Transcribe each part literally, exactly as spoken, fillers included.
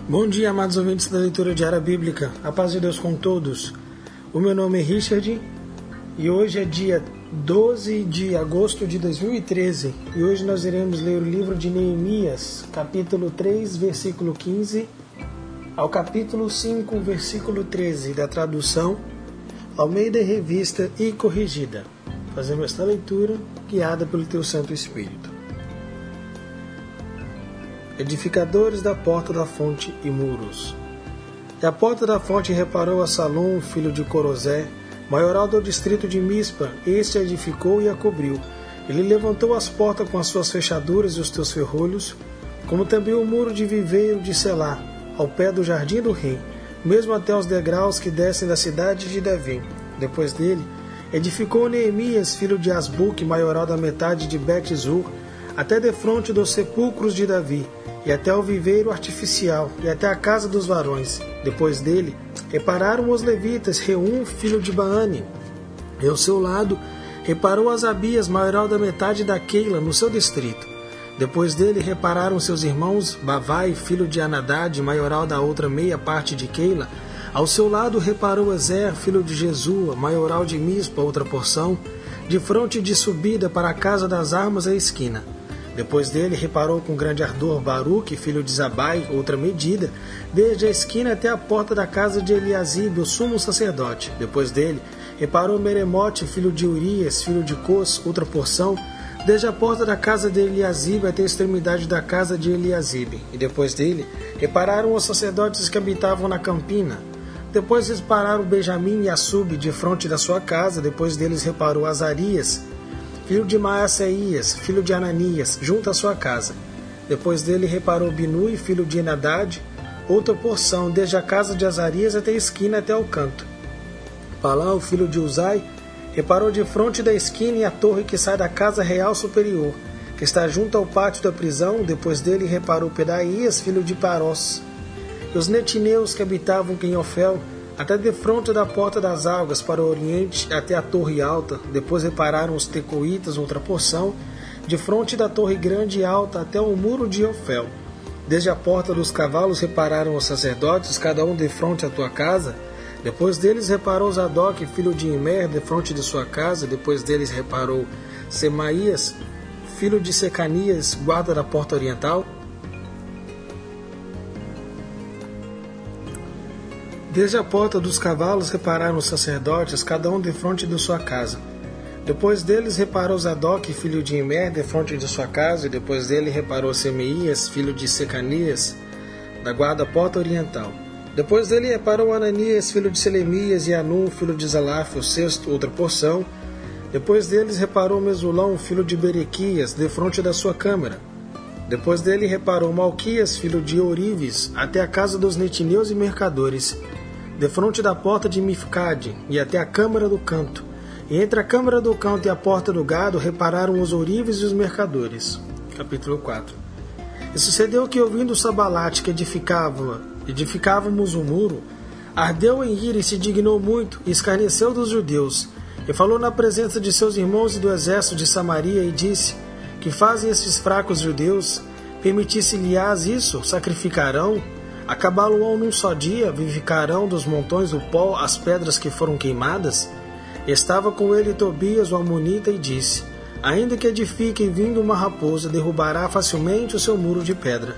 Bom dia, amados ouvintes da leitura diária bíblica. A paz de Deus com todos. O meu nome é Richard e hoje é dia doze de agosto de dois mil e treze e hoje nós iremos ler o livro de Neemias, capítulo três, versículo quinze ao capítulo cinco, versículo treze, da tradução Almeida Revista e Corrigida. Fazemos esta leitura guiada pelo Teu Santo Espírito. Edificadores da porta da fonte e muros. E a porta da fonte reparou a Salom, filho de Corozé, maioral do distrito de Mispa. Este a edificou e a cobriu. Ele levantou as portas com as suas fechaduras e os teus ferrolhos, como também o muro de viveiro de Selá, ao pé do jardim do rei, mesmo até os degraus que descem da cidade de Davi. Depois dele, edificou Neemias, filho de Asbuque, maioral da metade de Bet-Zur, até defronte dos sepulcros de Davi, e até o viveiro artificial, e até a casa dos varões. Depois dele, repararam os levitas, Reum, filho de Baane. E ao seu lado, reparou Asabias, maioral da metade da Keila, no seu distrito. Depois dele, repararam seus irmãos, Bavai, filho de Anadad, maioral da outra meia parte de Keila. Ao seu lado, reparou Ezer, filho de Jesua, maioral de Mispa, outra porção, de fronte de subida para a casa das armas à esquina. Depois dele, reparou com grande ardor Baruque, filho de Zabai, outra medida, desde a esquina até a porta da casa de Eliasibe, o sumo sacerdote. Depois dele, reparou Meremote, filho de Urias, filho de Cos, outra porção, desde a porta da casa de Eliasibe até a extremidade da casa de Eliasibe. E depois dele, repararam os sacerdotes que habitavam na campina. Depois repararam Benjamim e Assub, de fronte da sua casa. Depois deles reparou Azarias, filho de Maasseias, filho de Ananias, junto à sua casa. Depois dele reparou Binui, filho de Enadad, outra porção, desde a casa de Azarias até a esquina, até o canto. Palau, filho de Uzai, reparou de fronte da esquina e a torre que sai da casa real superior, que está junto ao pátio da prisão. Depois dele reparou Pedaías, filho de Parós, e os netineus que habitavam em Ofel, até de fronte da porta das algas para o oriente, até a torre alta. Depois repararam os tecoítas, outra porção, de fronte da torre grande e alta até o muro de Ofel. Desde a porta dos cavalos repararam os sacerdotes, cada um de fronte à tua casa. Depois deles reparou Zadok, filho de Imer, de fronte de sua casa. Depois deles reparou Semaías, filho de Secanias, guarda da porta oriental. Desde a porta dos cavalos repararam os sacerdotes, cada um de fronte de sua casa. Depois deles reparou Zadok, filho de Imer, de fronte de sua casa, e depois dele reparou Semeías, filho de Secanias, da guarda porta oriental. Depois dele reparou Ananias, filho de Selemias, e Anum, filho de Zalaf, o sexto, outra porção. Depois deles reparou Mesulão, filho de Berequias, de fronte da sua câmara. Depois dele reparou Malquias, filho de Orives, até a casa dos netineus e mercadores, de fronte da porta de Mifcade, e até a câmara do canto. E entre a câmara do canto e a porta do gado repararam os ourives e os mercadores. Capítulo quatro. E sucedeu que, ouvindo Sabalate que edificava, edificávamos o muro, ardeu em ira e se dignou muito, e escarneceu dos judeus, e falou na presença de seus irmãos e do exército de Samaria, e disse: que fazem estes fracos judeus? Permitisse-lhes isso? Sacrificarão? Acabá-lo-ão num só dia? Vivificarão dos montões do pó as pedras que foram queimadas? Estava com ele Tobias, o amonita, e disse: ainda que edifiquem vindo uma raposa, derrubará facilmente o seu muro de pedra.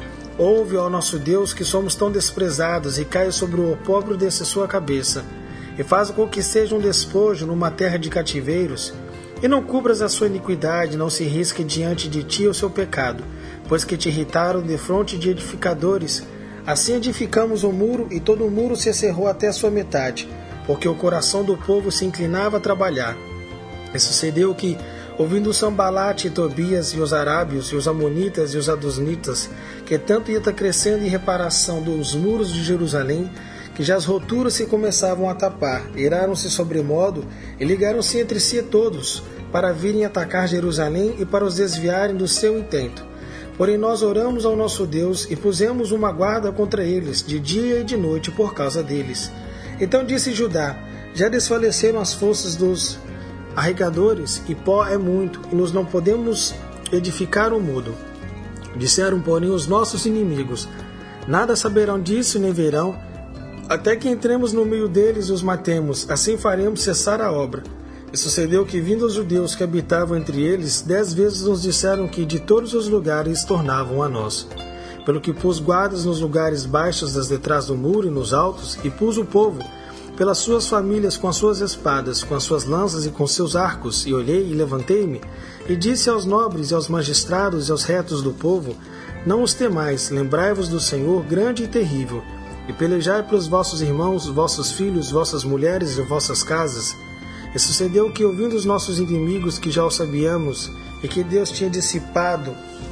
Ouve, ó nosso Deus, que somos tão desprezados, e caia sobre o opróbrio desse sua cabeça, e faz com que seja um despojo numa terra de cativeiros, e não cubras a sua iniquidade, não se risque diante de ti o seu pecado, pois que te irritaram de fronte de edificadores. Assim edificamos o muro, e todo o muro se cerrou até a sua metade, porque o coração do povo se inclinava a trabalhar. E sucedeu que, ouvindo Sambalate e Tobias e os arábios e os amonitas e os adusnitas, que tanto ia crescendo em reparação dos muros de Jerusalém, que já as roturas se começavam a tapar, iraram-se sobremodo e ligaram-se entre si todos, para virem atacar Jerusalém e para os desviarem do seu intento. Porém nós oramos ao nosso Deus e pusemos uma guarda contra eles, de dia e de noite, por causa deles. Então disse Judá: já desfaleceram as forças dos arregadores, e pó é muito, e nós não podemos edificar o muro. Disseram, porém, os nossos inimigos: Nada saberão disso nem verão, até que entremos no meio deles e os matemos, assim faremos cessar a obra. E sucedeu que, vindo os judeus que habitavam entre eles, dez vezes nos disseram que de todos os lugares tornavam a nós. Pelo que pus guardas nos lugares baixos das detrás do muro e nos altos, e pus o povo, pelas suas famílias, com as suas espadas, com as suas lanças e com seus arcos, e olhei e levantei-me, e disse aos nobres e aos magistrados e aos retos do povo: não os temais, lembrai-vos do Senhor grande e terrível, e pelejai pelos vossos irmãos, vossos filhos, vossas mulheres e vossas casas. E sucedeu que, ouvindo os nossos inimigos, que já o sabíamos, e que Deus tinha dissipado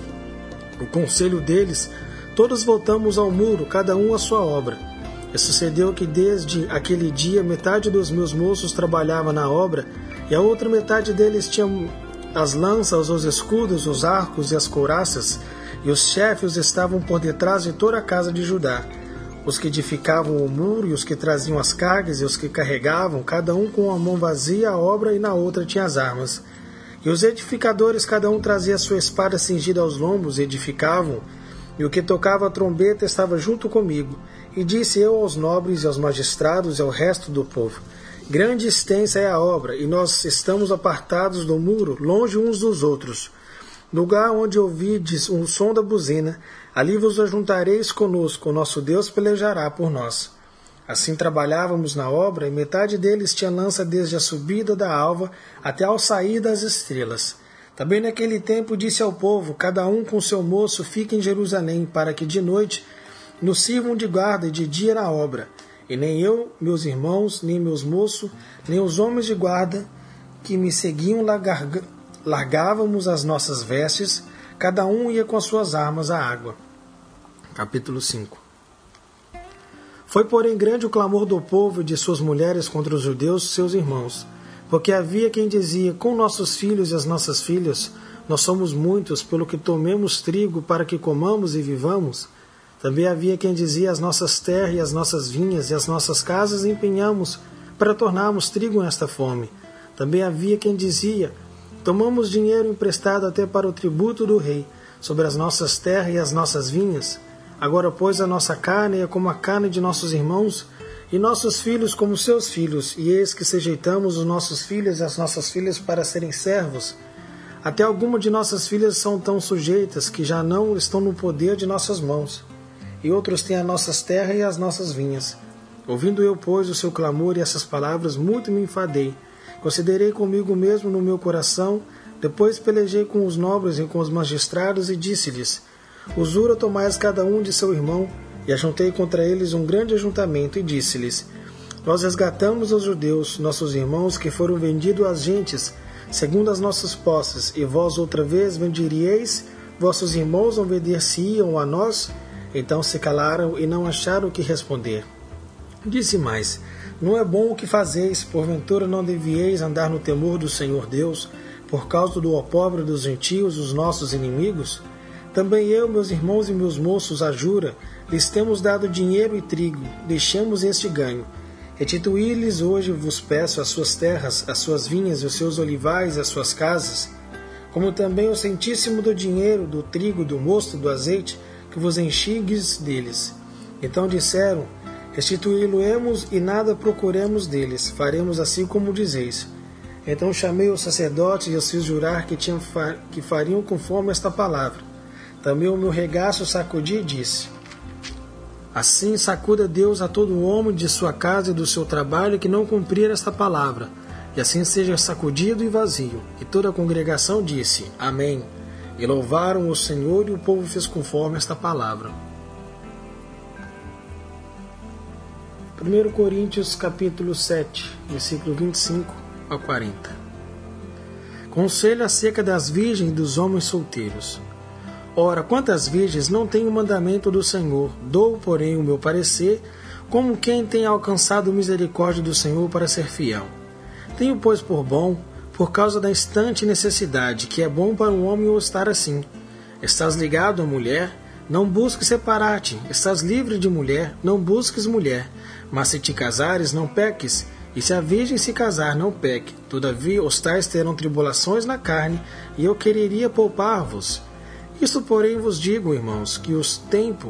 o conselho deles, todos voltamos ao muro, cada um à sua obra. E sucedeu que, desde aquele dia, metade dos meus moços trabalhava na obra, e a outra metade deles tinha as lanças, os escudos, os arcos e as couraças, e os chefes estavam por detrás de toda a casa de Judá. Os que edificavam o muro, e os que traziam as cargas, e os que carregavam, cada um com a mão vazia a obra, e na outra tinha as armas. E os edificadores, cada um trazia a sua espada cingida aos lombos, e edificavam, e o que tocava a trombeta estava junto comigo. E disse eu aos nobres e aos magistrados e ao resto do povo: grande e extensa é a obra, e nós estamos apartados do muro, longe uns dos outros. Lugar onde ouvides um som da buzina, ali vos ajuntareis conosco, o nosso Deus pelejará por nós. Assim trabalhávamos na obra, e metade deles tinha lança desde a subida da alva até ao sair das estrelas. Também naquele tempo disse ao povo: cada um com seu moço fique em Jerusalém, para que de noite nos sirvam de guarda e de dia na obra. E nem eu, meus irmãos, nem meus moços, nem os homens de guarda que me seguiam larga- largávamos as nossas vestes, cada um ia com as suas armas à água. Capítulo cinco. Foi, porém, grande o clamor do povo e de suas mulheres contra os judeus, seus irmãos, porque havia quem dizia: com nossos filhos e as nossas filhas, nós somos muitos, pelo que tomemos trigo para que comamos e vivamos. Também havia quem dizia: as nossas terras e as nossas vinhas e as nossas casas empenhamos para tornarmos trigo nesta fome. Também havia quem dizia: tomamos dinheiro emprestado até para o tributo do rei, sobre as nossas terras e as nossas vinhas. Agora, pois, a nossa carne é como a carne de nossos irmãos, e nossos filhos como seus filhos, e eis que sujeitamos os nossos filhos e as nossas filhas para serem servos. Até algumas de nossas filhas são tão sujeitas que já não estão no poder de nossas mãos, e outros têm as nossas terras e as nossas vinhas. Ouvindo eu, pois, o seu clamor e essas palavras, muito me enfadei. Considerei comigo mesmo no meu coração, depois pelejei com os nobres e com os magistrados e disse-lhes: usura tomais cada um de seu irmão, e ajuntei contra eles um grande ajuntamento, e disse-lhes: nós resgatamos os judeus, nossos irmãos, que foram vendidos às gentes, segundo as nossas posses, e vós outra vez venderíeis, vossos irmãos obedeciam a nós? Então se calaram e não acharam o que responder. Disse mais: não é bom o que fazeis, porventura não devieis andar no temor do Senhor Deus, por causa do opróbrio dos gentios, os nossos inimigos? Também eu, meus irmãos e meus moços, a jura, lhes temos dado dinheiro e trigo, deixemos este ganho. Restituí-lhes hoje, vos peço, as suas terras, as suas vinhas e os seus olivais, as suas casas, como também o centíssimo do dinheiro, do trigo, do mosto, do azeite, que vos enxigues deles. Então disseram: restituí-lo-emos e nada procuremos deles, faremos assim como dizeis. Então chamei os sacerdotes e os fiz jurar que, tinham fa- que fariam conforme esta palavra. Também o meu regaço sacudi e disse: assim sacuda Deus a todo homem de sua casa e do seu trabalho que não cumprir esta palavra, e assim seja sacudido e vazio. E toda a congregação disse: amém. E louvaram o Senhor, e o povo fez conforme esta palavra. primeira Coríntios capítulo sete, versículo vinte e cinco a quarenta. Conselho acerca das virgens e dos homens solteiros. Ora, quantas virgens não têm o mandamento do Senhor? Dou, porém, o meu parecer, como quem tem alcançado misericórdia do Senhor para ser fiel. Tenho, pois, por bom, por causa da instante necessidade, que é bom para um homem estar assim. Estás ligado à mulher? Não busques separar-te. Estás livre de mulher? Não busques mulher. Mas se te casares, não peques. E se a virgem se casar, não peque. Todavia, os tais terão tribulações na carne, e eu quereria poupar-vos. Isto, porém, vos digo, irmãos, que os tempos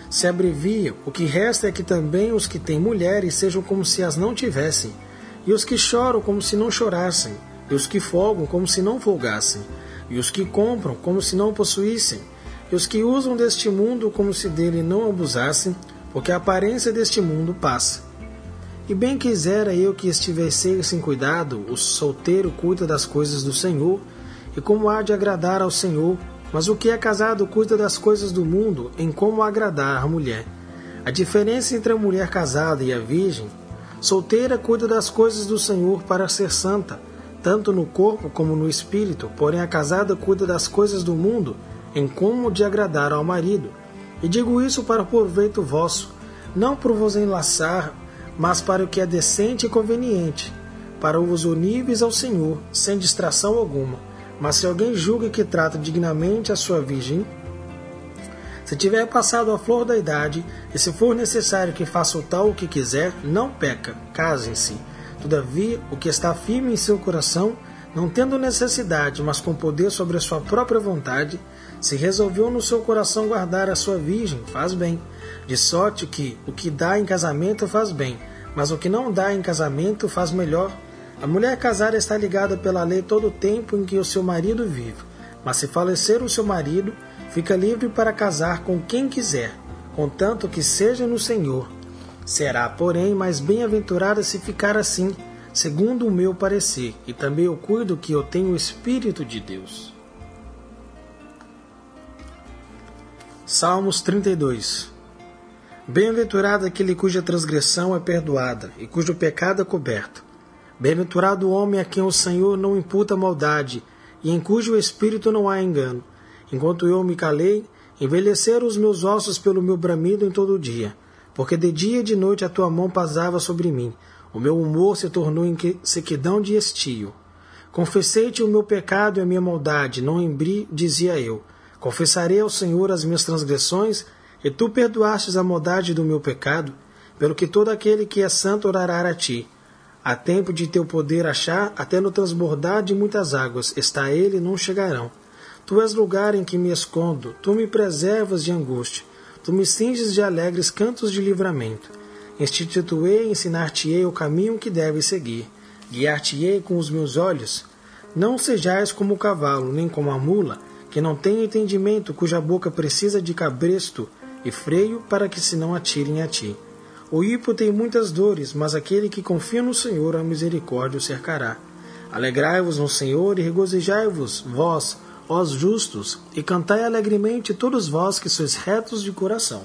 se abrevia, o que resta é que também os que têm mulheres sejam como se as não tivessem, e os que choram como se não chorassem, e os que folgam como se não folgassem, e os que compram como se não possuíssem, e os que usam deste mundo como se dele não abusassem, porque a aparência deste mundo passa. E bem quisera eu que estivesse sem cuidado, o solteiro cuida das coisas do Senhor, e como há de agradar ao Senhor, mas o que é casado cuida das coisas do mundo, em como agradar a mulher. A diferença entre a mulher casada e a virgem: solteira cuida das coisas do Senhor para ser santa, tanto no corpo como no espírito, porém a casada cuida das coisas do mundo, em como de agradar ao marido. E digo isso para proveito vosso, não por vos enlaçar, mas para o que é decente e conveniente, para os uníveis ao Senhor, sem distração alguma. Mas se alguém julga que trata dignamente a sua virgem, se tiver passado a flor da idade, e se for necessário que faça o tal o que quiser, não peca, casem-se. Todavia, o que está firme em seu coração, não tendo necessidade, mas com poder sobre a sua própria vontade, se resolveu no seu coração guardar a sua virgem, faz bem. De sorte que o que dá em casamento faz bem, mas o que não dá em casamento faz melhor. A mulher casada está ligada pela lei todo o tempo em que o seu marido vive, mas se falecer o seu marido, fica livre para casar com quem quiser, contanto que seja no Senhor. Será, porém, mais bem-aventurada se ficar assim, segundo o meu parecer, e também eu cuido que eu tenho o Espírito de Deus. Salmos trinta e dois. Bem-aventurado aquele cuja transgressão é perdoada, e cujo pecado é coberto. Bem-aventurado o homem a quem o Senhor não imputa maldade, e em cujo espírito não há engano. Enquanto eu me calei, envelheceram os meus ossos pelo meu bramido em todo o dia, porque de dia e de noite a tua mão pasava sobre mim. O meu humor se tornou em sequidão de estio. Confessei-te o meu pecado e a minha maldade, não embri, dizia eu. Confessarei ao Senhor as minhas transgressões, e tu perdoastes a maldade do meu pecado, pelo que todo aquele que é santo orará a ti. Há tempo de teu poder achar, até no transbordar de muitas águas, está ele e não chegarão. Tu és lugar em que me escondo, tu me preservas de angústia, tu me cinges de alegres cantos de livramento. Institutuei e ensinar-te-ei o caminho que deves seguir, guiar-te-ei com os meus olhos. Não sejais como o cavalo, nem como a mula, que não tem entendimento, cuja boca precisa de cabresto e freio para que se não atirem a ti. O ímpio tem muitas dores, mas aquele que confia no Senhor, a misericórdia o cercará. Alegrai-vos no Senhor e regozijai-vos, vós, ó justos, e cantai alegremente todos vós que sois retos de coração.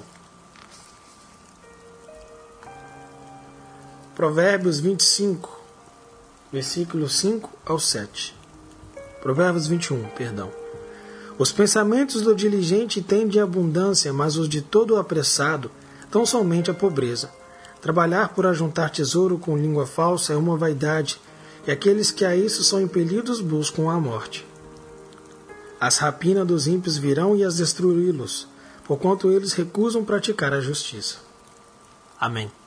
Provérbios vinte e cinco, versículos cinco ao sete. Provérbios vinte e um, perdão. Os pensamentos do diligente tendem à abundância, mas os de todo apressado tão somente a pobreza. Trabalhar por ajuntar tesouro com língua falsa é uma vaidade, e aqueles que a isso são impelidos buscam a morte. As rapinas dos ímpios virão e as destruí-los, porquanto eles recusam praticar a justiça. Amém.